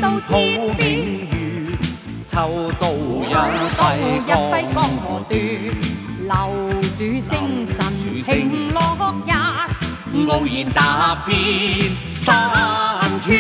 土明月，秋到一揮江河斷，留住星辰停落日，傲然踏遍山川。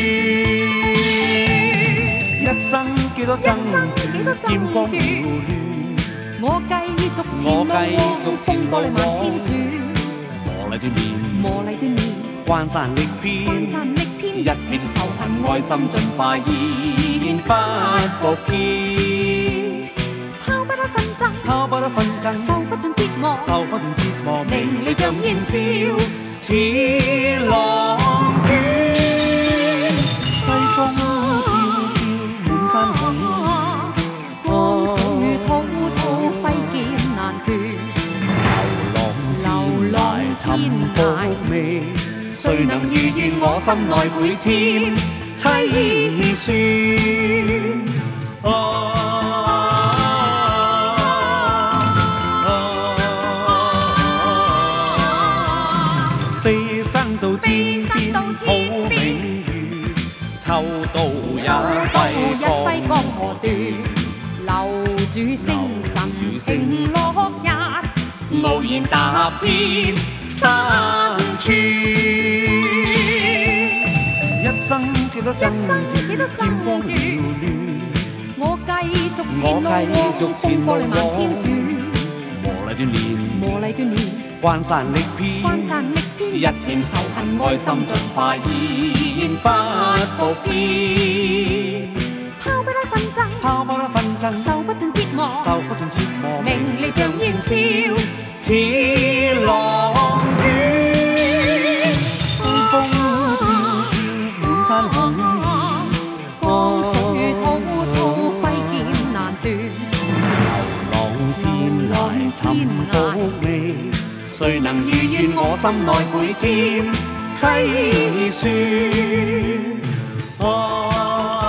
一生幾多爭奪，劍光妙亂。我繼續前路往，風波裏萬千轉。磨礪鍛鍊，關山歷遍，一片仇恨愛心盡化現不復見。拋不得紛爭，受不盡折磨，名利像煙燒，似浪捲。西風蕭蕭，滿山紅，江水滔滔，揮劍難斷。流浪天涯，誰能預願我心內會添凄酸？飛身到天邊，土明月，秋到一揮江河斷，留住星辰停落日，傲然踏遍山川。一生幾多爭奪，劍光妙亂。我繼續前路往，風波裏萬千轉。磨礪鍛鍊，關山歷遍，一片仇恨愛心盡化現不復見。拋不得紛爭，受不盡折磨，名利像煙燒，似浪捲。西風蕭蕭，滿山紅葉，江水滔滔，揮劍難斷。流浪天涯尋福味，誰能預願我心內會添凄酸？